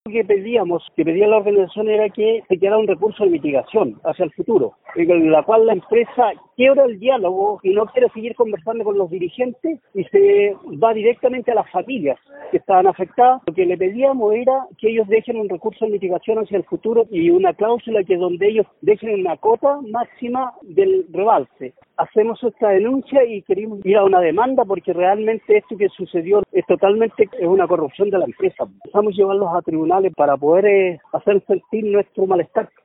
Lo que pedía la organización era que se quedara un recurso de mitigación hacia el futuro, en la cual la empresa quiebra el diálogo y no quiere seguir conversando con los dirigentes y se va directamente a las familias que estaban afectadas. Lo que le pedíamos era que ellos dejen un recurso de mitigación hacia el futuro y una cláusula que donde ellos dejen una cota máxima del rebalse. Hacemos esta denuncia y queremos ir a una demanda porque realmente esto que sucedió es una corrupción de la empresa. Empezamos a llevarlos a tribunales para poder hacer sentir nuestro malestar.